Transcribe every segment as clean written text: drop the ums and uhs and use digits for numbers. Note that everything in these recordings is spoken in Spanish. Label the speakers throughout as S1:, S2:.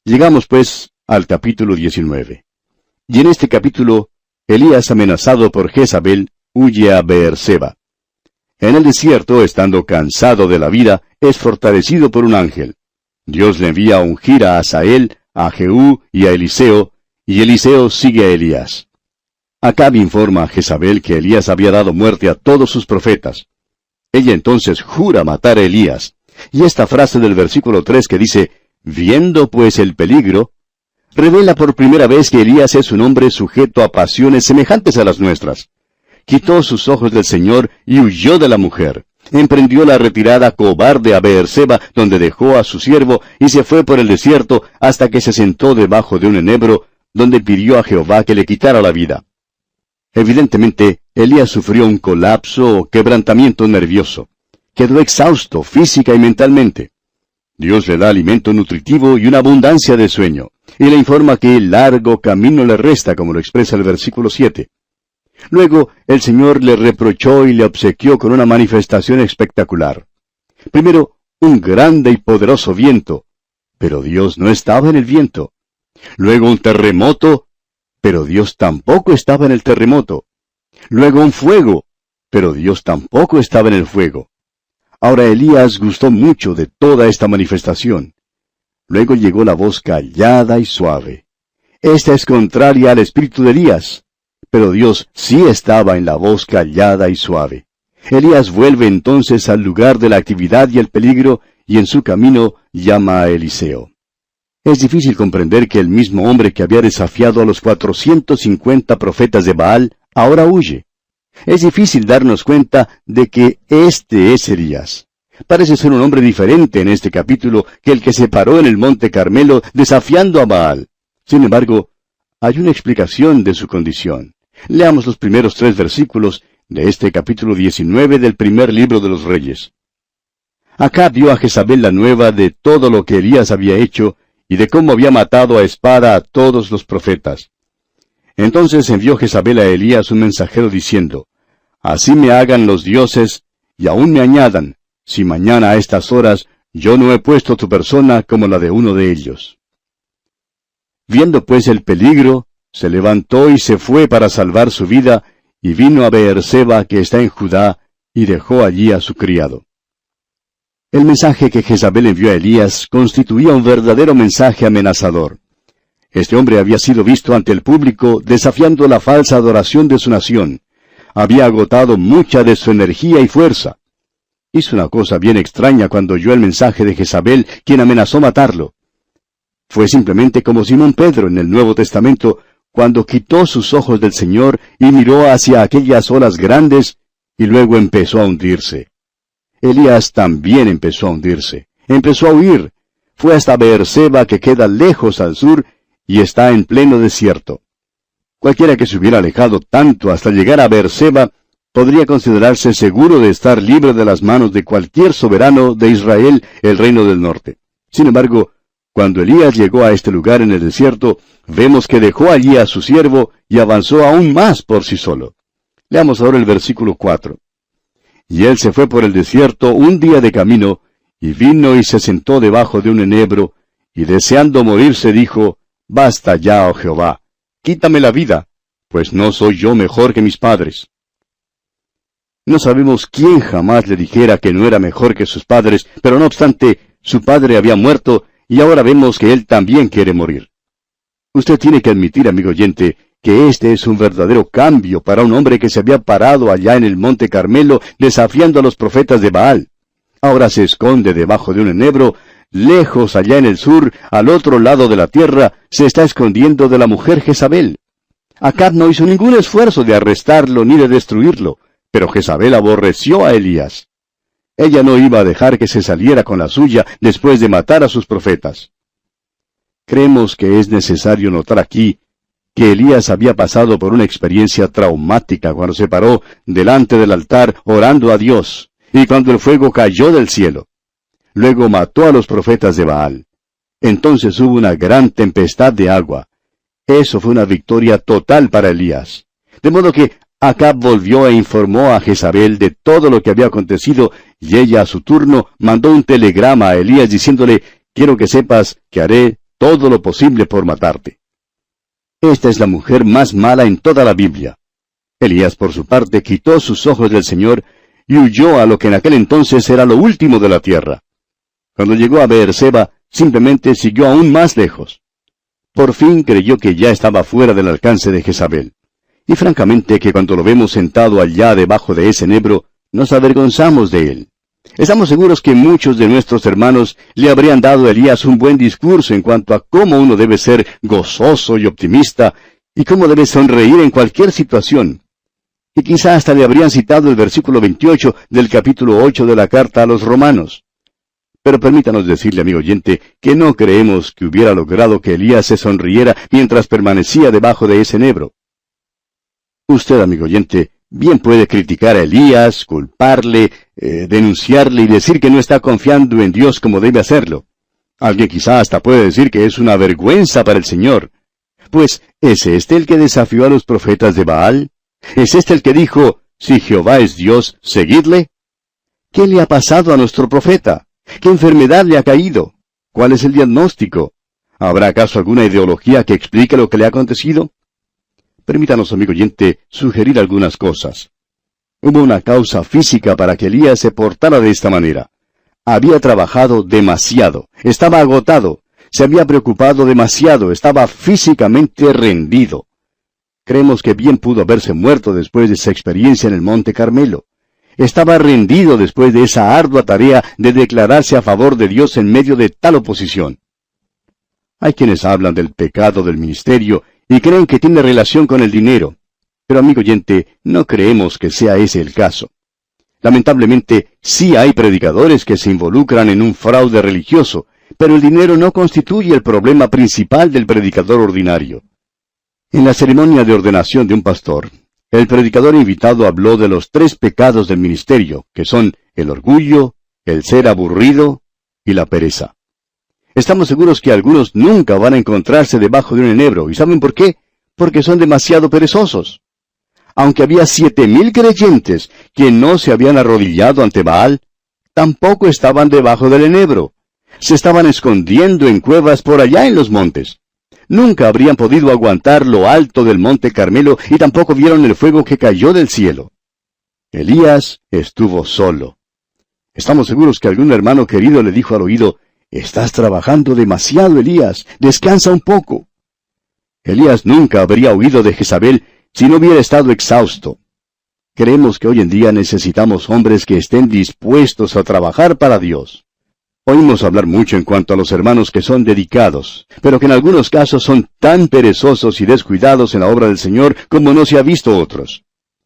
S1: Llegamos, pues, al capítulo 19. Y en este capítulo, Elías, amenazado por Jezabel, huye a Beerseba. En el desierto, estando cansado de la vida, es fortalecido por un ángel. Dios le envía a ungir a Hazael, a Jehú y a Eliseo, y Eliseo sigue a Elías. Acab informa a Jezabel que Elías había dado muerte a todos sus profetas. Ella entonces jura matar a Elías. Y esta frase del versículo 3 que dice, «Viendo pues el peligro», revela por primera vez que Elías es un hombre sujeto a pasiones semejantes a las nuestras. Quitó sus ojos del Señor y huyó de la mujer. Emprendió la retirada cobarde a Beerseba, donde dejó a su siervo, y se fue por el desierto hasta que se sentó debajo de un enebro, donde pidió a Jehová que le quitara la vida. Evidentemente, Elías sufrió un colapso o quebrantamiento nervioso. Quedó exhausto física y mentalmente. Dios le da alimento nutritivo y una abundancia de sueño, y le informa que el largo camino le resta, como lo expresa el versículo 7. Luego, el Señor le reprochó y le obsequió con una manifestación espectacular. Primero, un grande y poderoso viento, pero Dios no estaba en el viento. Luego un terremoto, pero Dios tampoco estaba en el terremoto. Luego un fuego, pero Dios tampoco estaba en el fuego. Ahora Elías gustó mucho de toda esta manifestación. Luego llegó la voz callada y suave. Esta es contraria al espíritu de Elías, pero Dios sí estaba en la voz callada y suave. Elías vuelve entonces al lugar de la actividad y el peligro, y en su camino llama a Eliseo. Es difícil comprender que el mismo hombre que había desafiado a los 450 profetas de Baal, ahora huye. Es difícil darnos cuenta de que este es Elías. Parece ser un hombre diferente en este capítulo que el que se paró en el monte Carmelo desafiando a Baal. Sin embargo, hay una explicación de su condición. Leamos los primeros 3 versículos de este capítulo 19 del primer libro de los Reyes. Acab dio a Jezabel la nueva de todo lo que Elías había hecho y de cómo había matado a espada a todos los profetas. Entonces envió Jezabel a Elías un mensajero diciendo, «Así me hagan los dioses, y aún me añadan, si mañana a estas horas yo no he puesto tu persona como la de uno de ellos». Viendo pues el peligro, se levantó y se fue para salvar su vida, y vino a Beerseba, que está en Judá, y dejó allí a su criado. El mensaje que Jezabel envió a Elías constituía un verdadero mensaje amenazador. Este hombre había sido visto ante el público desafiando la falsa adoración de su nación. Había agotado mucha de su energía y fuerza. Hizo una cosa bien extraña cuando oyó el mensaje de Jezabel, quien amenazó matarlo. Fue simplemente como Simón Pedro en el Nuevo Testamento, cuando quitó sus ojos del Señor y miró hacia aquellas olas grandes, y luego empezó a hundirse. Elías también empezó a hundirse. Empezó a huir. Fue hasta Beerseba, que queda lejos al sur, y está en pleno desierto. Cualquiera que se hubiera alejado tanto hasta llegar a Beerseba, podría considerarse seguro de estar libre de las manos de cualquier soberano de Israel, el reino del norte. Sin embargo, cuando Elías llegó a este lugar en el desierto, vemos que dejó allí a su siervo y avanzó aún más por sí solo. Leamos ahora el versículo 4. Y él se fue por el desierto un día de camino, y vino y se sentó debajo de un enebro, y deseando morirse dijo, «Basta ya, oh Jehová, quítame la vida, pues no soy yo mejor que mis padres». No sabemos quién jamás le dijera que no era mejor que sus padres, pero no obstante, su padre había muerto, y ahora vemos que él también quiere morir. Usted tiene que admitir, amigo oyente, que este es un verdadero cambio para un hombre que se había parado allá en el monte Carmelo desafiando a los profetas de Baal. Ahora se esconde debajo de un enebro, lejos allá en el sur, al otro lado de la tierra, se está escondiendo de la mujer Jezabel. Acab no hizo ningún esfuerzo de arrestarlo ni de destruirlo, pero Jezabel aborreció a Elías. Ella no iba a dejar que se saliera con la suya después de matar a sus profetas. Creemos que es necesario notar aquí que Elías había pasado por una experiencia traumática cuando se paró delante del altar orando a Dios, y cuando el fuego cayó del cielo. Luego mató a los profetas de Baal. Entonces hubo una gran tempestad de agua. Eso fue una victoria total para Elías. De modo que Acab volvió e informó a Jezabel de todo lo que había acontecido, y ella a su turno mandó un telegrama a Elías diciéndole, «Quiero que sepas que haré todo lo posible por matarte. Esta es la mujer más mala en toda la Biblia. Elías, por su parte, quitó sus ojos del Señor y huyó a lo que en aquel entonces era lo último de la tierra. Cuando llegó a Beerseba, simplemente siguió aún más lejos. Por fin creyó que ya estaba fuera del alcance de Jezabel. Y francamente que cuando lo vemos sentado allá debajo de ese enebro, nos avergonzamos de él. Estamos seguros que muchos de nuestros hermanos le habrían dado a Elías un buen discurso en cuanto a cómo uno debe ser gozoso y optimista, y cómo debe sonreír en cualquier situación. Y quizá hasta le habrían citado el versículo 28 del capítulo 8 de la carta a los Romanos. Pero permítanos decirle, amigo oyente, que no creemos que hubiera logrado que Elías se sonriera mientras permanecía debajo de ese enebro. Usted, amigo oyente, bien puede criticar a Elías, culparle, denunciarle y decir que no está confiando en Dios como debe hacerlo. Alguien quizá hasta puede decir que es una vergüenza para el Señor. Pues, ¿es este el que desafió a los profetas de Baal? ¿Es este el que dijo, si Jehová es Dios, seguidle? ¿Qué le ha pasado a nuestro profeta? ¿Qué enfermedad le ha caído? ¿Cuál es el diagnóstico? ¿Habrá acaso alguna ideología que explique lo que le ha acontecido? Permítanos, amigo oyente, sugerir algunas cosas. Hubo una causa física para que Elías se portara de esta manera. Había trabajado demasiado, estaba agotado, se había preocupado demasiado, estaba físicamente rendido. Creemos que bien pudo haberse muerto después de esa experiencia en el Monte Carmelo. Estaba rendido después de esa ardua tarea de declararse a favor de Dios en medio de tal oposición. Hay quienes hablan del pecado del ministerio y creen que tiene relación con el dinero. Pero, amigo oyente, no creemos que sea ese el caso. Lamentablemente, sí hay predicadores que se involucran en un fraude religioso, pero el dinero no constituye el problema principal del predicador ordinario. En la ceremonia de ordenación de un pastor, el predicador invitado habló de los 3 pecados del ministerio, que son el orgullo, el ser aburrido y la pereza. Estamos seguros que algunos nunca van a encontrarse debajo de un enebro. ¿Y saben por qué? Porque son demasiado perezosos. Aunque había 7,000 creyentes que no se habían arrodillado ante Baal, tampoco estaban debajo del enebro. Se estaban escondiendo en cuevas por allá en los montes. Nunca habrían podido aguantar lo alto del Monte Carmelo y tampoco vieron el fuego que cayó del cielo. Elías estuvo solo. Estamos seguros que algún hermano querido le dijo al oído, «Estás trabajando demasiado, Elías, descansa un poco». Elías nunca habría huido de Jezabel si no hubiera estado exhausto. Creemos que hoy en día necesitamos hombres que estén dispuestos a trabajar para Dios. Oímos hablar mucho en cuanto a los hermanos que son dedicados, pero que en algunos casos son tan perezosos y descuidados en la obra del Señor como no se ha visto otros.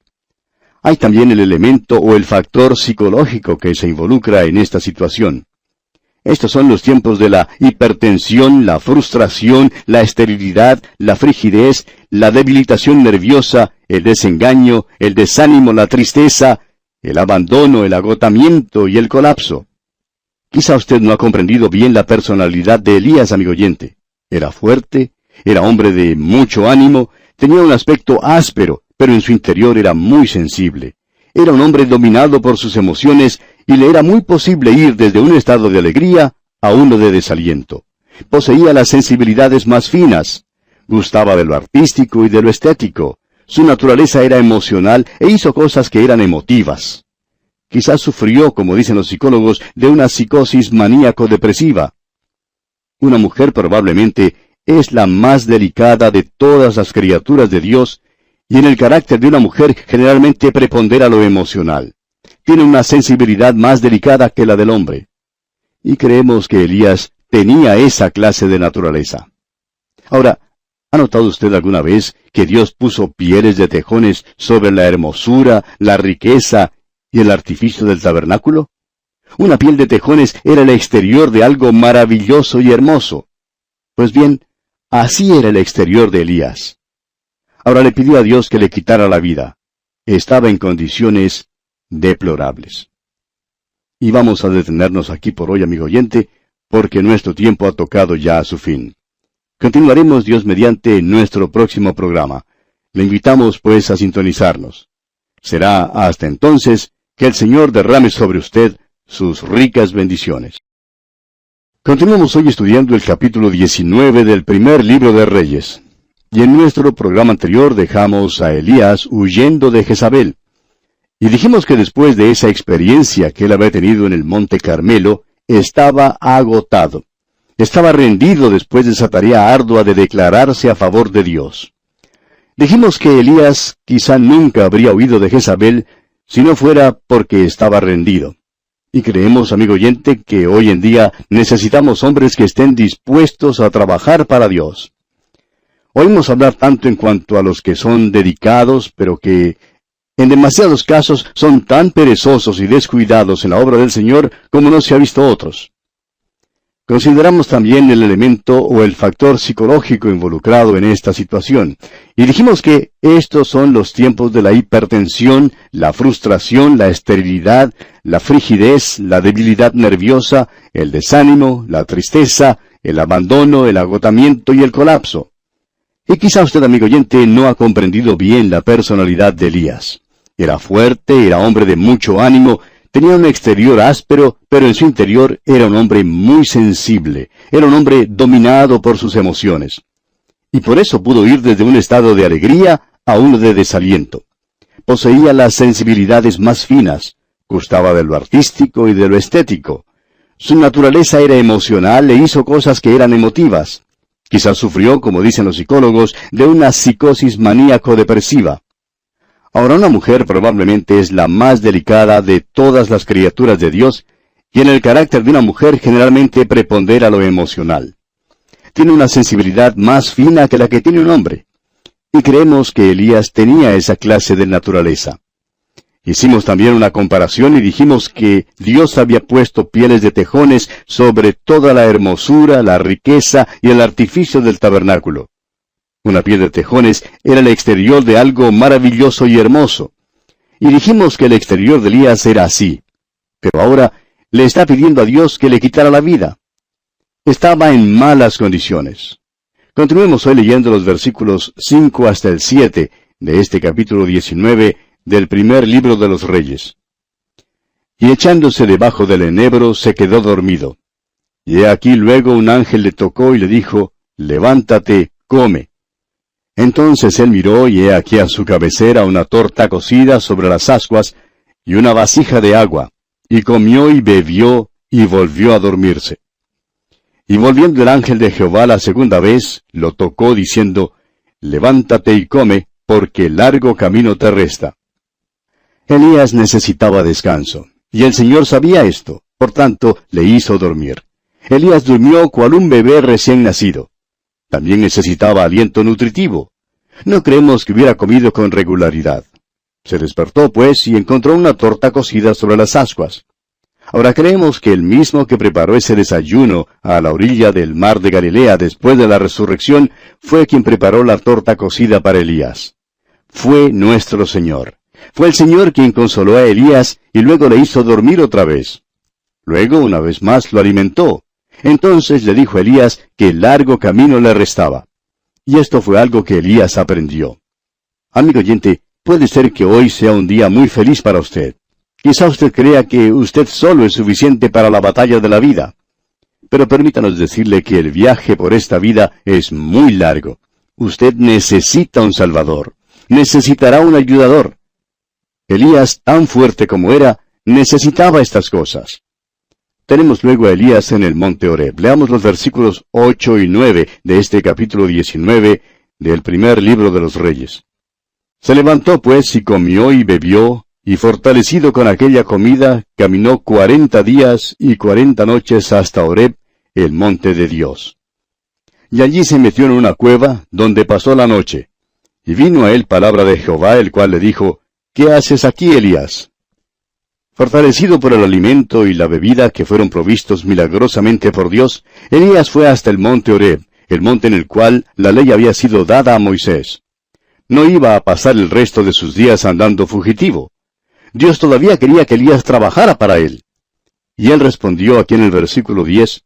S1: Hay también el elemento o el factor psicológico que se involucra en esta situación. Estos son los tiempos de la hipertensión, la frustración, la esterilidad, la frigidez, la debilitación nerviosa, el desengaño, el desánimo, la tristeza, el abandono, el agotamiento y el colapso. Quizá usted no ha comprendido bien la personalidad de Elías, amigo oyente. Era fuerte, era hombre de mucho ánimo, tenía un aspecto áspero, pero en su interior era muy sensible. Era un hombre dominado por sus emociones y le era muy posible ir desde un estado de alegría a uno de desaliento. Poseía las sensibilidades más finas. Gustaba de lo artístico y de lo estético. Su naturaleza era emocional e hizo cosas que eran emotivas. Quizás sufrió, como dicen los psicólogos, de una psicosis maníaco-depresiva. Una mujer probablemente es la más delicada de todas las criaturas de Dios, y en el carácter de una mujer generalmente prepondera lo emocional. Tiene una sensibilidad más delicada que la del hombre. Y creemos que Elías tenía esa clase de naturaleza. Ahora, ¿ha notado usted alguna vez que Dios puso pieles de tejones sobre la hermosura, la riqueza y el artificio del tabernáculo? Una piel de tejones era el exterior de algo maravilloso y hermoso. Pues bien, así era el exterior de Elías. Ahora le pidió a Dios que le quitara la vida. Estaba en condiciones deplorables. Y vamos a detenernos aquí por hoy, amigo oyente, porque nuestro tiempo ha tocado ya a su fin. Continuaremos, Dios mediante, en nuestro próximo programa. Le invitamos, pues, a sintonizarnos. Será hasta entonces que el Señor derrame sobre usted sus ricas bendiciones. Continuamos hoy estudiando el capítulo 19 del primer libro de Reyes. Y en nuestro programa anterior dejamos a Elías huyendo de Jezabel. Y dijimos que después de esa experiencia que él había tenido en el monte Carmelo, estaba agotado. Estaba rendido después de esa tarea ardua de declararse a favor de Dios. Dijimos que Elías quizá nunca habría huido de Jezabel si no fuera porque estaba rendido. Y creemos, amigo oyente, que hoy en día necesitamos hombres que estén dispuestos a trabajar para Dios. Oímos hablar tanto en cuanto a los que son dedicados, pero que en demasiados casos son tan perezosos y descuidados en la obra del Señor como no se ha visto otros. Consideramos también el elemento o el factor psicológico involucrado en esta situación, y dijimos que estos son los tiempos de la hipertensión, la frustración, la esterilidad, la frigidez, la debilidad nerviosa, el desánimo, la tristeza, el abandono, el agotamiento y el colapso. Y quizá usted, amigo oyente, no ha comprendido bien la personalidad de Elías. Era fuerte, era hombre de mucho ánimo, tenía un exterior áspero, pero en su interior era un hombre muy sensible, era un hombre dominado por sus emociones. Y por eso pudo ir desde un estado de alegría a uno de desaliento. Poseía las sensibilidades más finas, gustaba de lo artístico y de lo estético. Su naturaleza era emocional e hizo cosas que eran emotivas. Quizás sufrió, como dicen los psicólogos, de una psicosis maníaco-depresiva. Ahora, una mujer probablemente es la más delicada de todas las criaturas de Dios, y en el carácter de una mujer generalmente prepondera lo emocional. Tiene una sensibilidad más fina que la que tiene un hombre. Y creemos que Elías tenía esa clase de naturaleza. Hicimos también una comparación y dijimos que Dios había puesto pieles de tejones sobre toda la hermosura, la riqueza y el artificio del tabernáculo. Una piel de tejones era el exterior de algo maravilloso y hermoso. Y dijimos que el exterior de Elías era así. Pero ahora le está pidiendo a Dios que le quitara la vida. Estaba en malas condiciones. Continuemos hoy leyendo los versículos 5 hasta el 7 de este capítulo 19 del primer libro de los Reyes. Y echándose debajo del enebro se quedó dormido. Y he aquí luego un ángel le tocó y le dijo, levántate, come. Entonces él miró y he aquí a su cabecera una torta cocida sobre las ascuas y una vasija de agua, y comió y bebió y volvió a dormirse. Y volviendo el ángel de Jehová la segunda vez, lo tocó diciendo, levántate y come, porque largo camino te resta. Elías necesitaba descanso, y el Señor sabía esto, por tanto le hizo dormir. Elías durmió cual un bebé recién nacido. También necesitaba aliento nutritivo. No creemos que hubiera comido con regularidad. Se despertó, pues, y encontró una torta cocida sobre las ascuas. Ahora creemos que el mismo que preparó ese desayuno a la orilla del mar de Galilea después de la resurrección fue quien preparó la torta cocida para Elías. Fue nuestro Señor. Fue el Señor quien consoló a Elías y luego le hizo dormir otra vez. Luego, una vez más, lo alimentó. Entonces le dijo a Elías que largo camino le restaba. Y esto fue algo que Elías aprendió. Amigo oyente, puede ser que hoy sea un día muy feliz para usted. Quizá usted crea que usted solo es suficiente para la batalla de la vida. Pero permítanos decirle que el viaje por esta vida es muy largo. Usted necesita un Salvador. Necesitará un ayudador. Elías, tan fuerte como era, necesitaba estas cosas. Tenemos luego a Elías en el monte Horeb. Leamos los versículos 8 y 9 de este capítulo 19 del primer libro de los Reyes. Se levantó pues y comió y bebió, y fortalecido con aquella comida, caminó 40 días y 40 noches hasta Horeb, el monte de Dios. Y allí se metió en una cueva, donde pasó la noche. Y vino a él palabra de Jehová, el cual le dijo, ¿qué haces aquí, Elías? Fortalecido por el alimento y la bebida que fueron provistos milagrosamente por Dios, Elías fue hasta el monte Horeb, el monte en el cual la ley había sido dada a Moisés. No iba a pasar el resto de sus días andando fugitivo. Dios todavía quería que Elías trabajara para él. Y él respondió aquí en el versículo 10.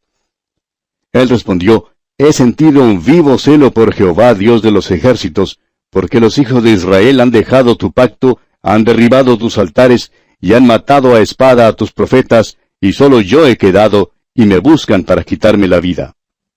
S1: Él respondió, he sentido un vivo celo por Jehová, Dios de los ejércitos, porque los hijos de Israel han dejado tu pacto, han derribado tus altares, y han matado a espada a tus profetas, y solo yo he quedado, y me buscan para quitarme la vida.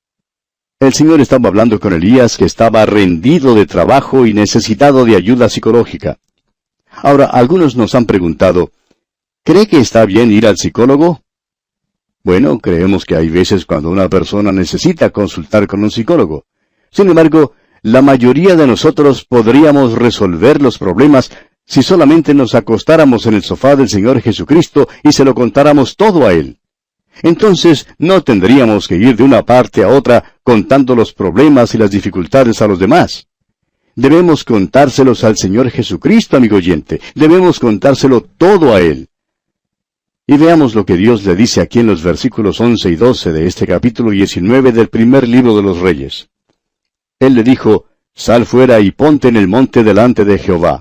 S1: El Señor estaba hablando con Elías, que estaba rendido de trabajo y necesitado de ayuda psicológica. Ahora, algunos nos han preguntado, ¿cree que está bien ir al psicólogo? Bueno, creemos que hay veces cuando una persona necesita consultar con un psicólogo. Sin embargo, la mayoría de nosotros podríamos resolver los problemas si solamente nos acostáramos en el sofá del Señor Jesucristo y se lo contáramos todo a Él. Entonces no tendríamos que ir de una parte a otra contando los problemas y las dificultades a los demás. Debemos contárselos al Señor Jesucristo, amigo oyente. Debemos contárselo todo a Él. Y veamos lo que Dios le dice aquí en los versículos 11 y 12 de este capítulo 19 del primer libro de los Reyes. Él le dijo, «Sal fuera y ponte en el monte delante de Jehová».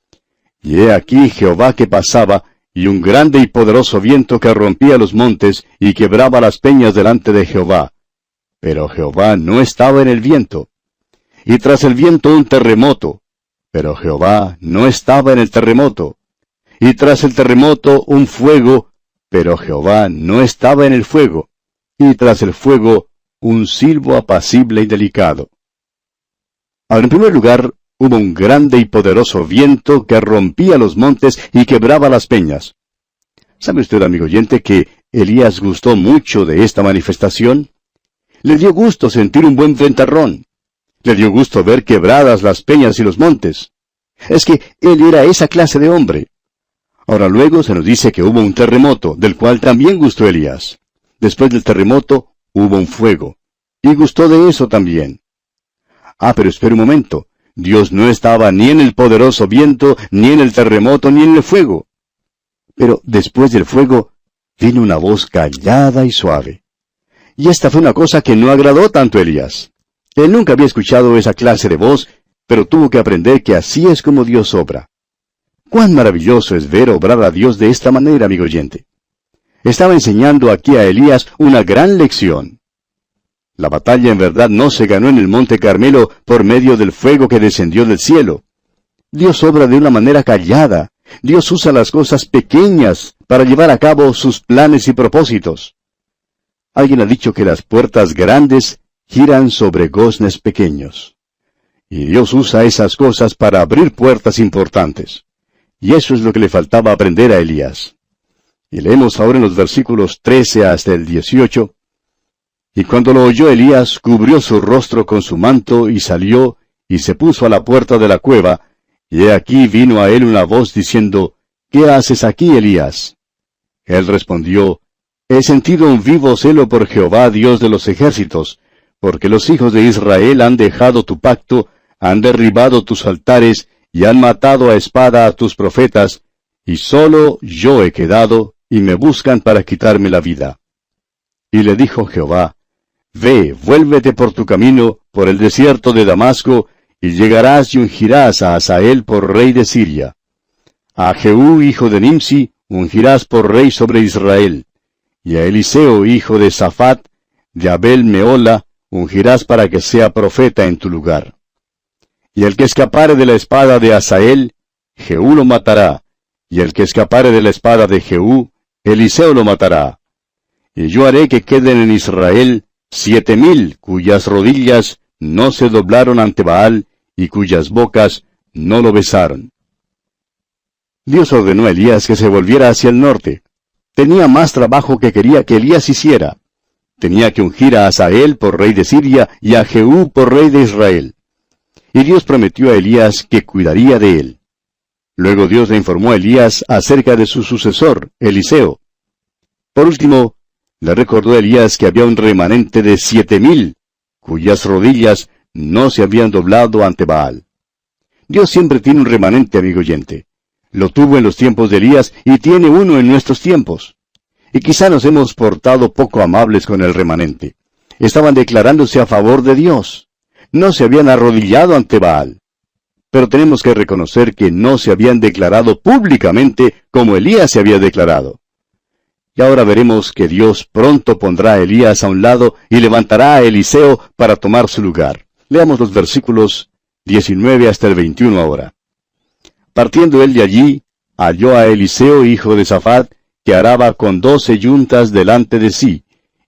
S1: Y he aquí Jehová que pasaba, y un grande y poderoso viento que rompía los montes y quebraba las peñas delante de Jehová. Pero Jehová no estaba en el viento. Y tras el viento un terremoto. Pero Jehová no estaba en el terremoto. Y tras el terremoto un fuego. Pero Jehová no estaba en el fuego. Y tras el fuego un silbo apacible y delicado. Ahora, en primer lugar, hubo un grande y poderoso viento que rompía los montes y quebraba las peñas. ¿Sabe usted, amigo oyente, que Elías gustó mucho de esta manifestación? Le dio gusto sentir un buen ventarrón. Le dio gusto ver quebradas las peñas y los montes. Es que él era esa clase de hombre. Ahora luego se nos dice que hubo un terremoto, del cual también gustó Elías. Después del terremoto hubo un fuego, y gustó de eso también. Ah, pero espera un momento. Dios no estaba ni en el poderoso viento, ni en el terremoto, ni en el fuego. Pero después del fuego vino una voz callada y suave. Y esta fue una cosa que no agradó tanto a Elías. Él nunca había escuchado esa clase de voz, pero tuvo que aprender que así es como Dios obra. Cuán maravilloso es ver obrar a Dios de esta manera, amigo oyente. Estaba enseñando aquí a Elías una gran lección. La batalla en verdad no se ganó en el Monte Carmelo por medio del fuego que descendió del cielo. Dios obra de una manera callada. Dios usa las cosas pequeñas para llevar a cabo sus planes y propósitos. Alguien ha dicho que las puertas grandes giran sobre goznes pequeños. Y Dios usa esas cosas para abrir puertas importantes. Y eso es lo que le faltaba aprender a Elías. Y leemos ahora en los versículos 13 hasta el 18. Y cuando lo oyó Elías, cubrió su rostro con su manto, y salió, y se puso a la puerta de la cueva, y he aquí vino a él una voz diciendo, ¿Qué haces aquí, Elías? Él respondió, He sentido un vivo celo por Jehová, Dios de los ejércitos, porque los hijos de Israel han dejado tu pacto, han derribado tus altares, y han matado a espada a tus profetas, y solo yo he quedado, y me buscan para quitarme la vida. Y le dijo Jehová, Ve, vuélvete por tu camino, por el desierto de Damasco, y llegarás y ungirás a Hazael por rey de Siria. A Jehú, hijo de Nimsi, ungirás por rey sobre Israel. Y a Eliseo, hijo de Safat, de Abel Meola, ungirás para que sea profeta en tu lugar. Y el que escapare de la espada de Hazael, Jehú lo matará. Y el que escapare de la espada de Jehú, Eliseo lo matará. Y yo haré que queden en Israel 7,000 cuyas rodillas no se doblaron ante Baal y cuyas bocas no lo besaron. Dios ordenó a Elías que se volviera hacia el norte. Tenía más trabajo que quería que Elías hiciera. Tenía que ungir a Hazael por rey de Siria y a Jehú por rey de Israel. Y Dios prometió a Elías que cuidaría de él. Luego Dios le informó a Elías acerca de su sucesor, Eliseo. Por último, le recordó a Elías que había un remanente de 7,000, cuyas rodillas no se habían doblado ante Baal. Dios siempre tiene un remanente, amigo oyente. Lo tuvo en los tiempos de Elías y tiene uno en nuestros tiempos. Y quizá nos hemos portado poco amables con el remanente. Estaban declarándose a favor de Dios. No se habían arrodillado ante Baal. Pero tenemos que reconocer que no se habían declarado públicamente como Elías se había declarado. Y ahora veremos que Dios pronto pondrá a Elías a un lado y levantará a Eliseo para tomar su lugar. Leamos los versículos 19 hasta el 21 ahora. Partiendo él de allí, halló a Eliseo, hijo de Safat, que araba con 12 yuntas delante de sí,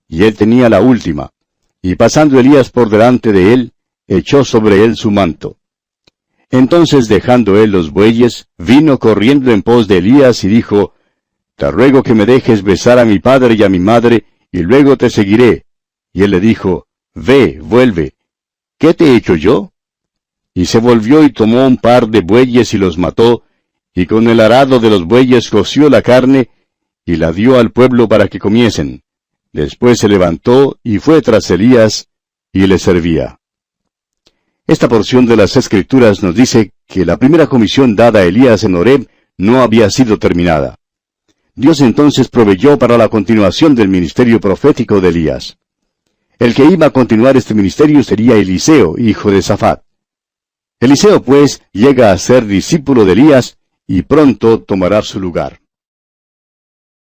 S1: y él tenía la última. Y pasando Elías por delante de él, echó sobre él su manto. Entonces, dejando él los bueyes, vino corriendo en pos de Elías y dijo, «Te ruego que me dejes besar a mi padre y a mi madre, y luego te seguiré». Y él le dijo, «Ve, vuelve. ¿Qué te he hecho yo?» Y se volvió y tomó un par de bueyes y los mató, y con el arado de los bueyes coció la carne, y la dio al pueblo para que comiesen. Después se levantó y fue tras Elías, y le servía. Esta porción de las Escrituras nos dice que la primera comisión dada a Elías en Horeb no había sido terminada. Dios entonces proveyó para la continuación del ministerio profético de Elías. El que iba a continuar este ministerio sería Eliseo, hijo de Safat. Eliseo, pues, llega a ser discípulo de Elías, y pronto tomará su lugar.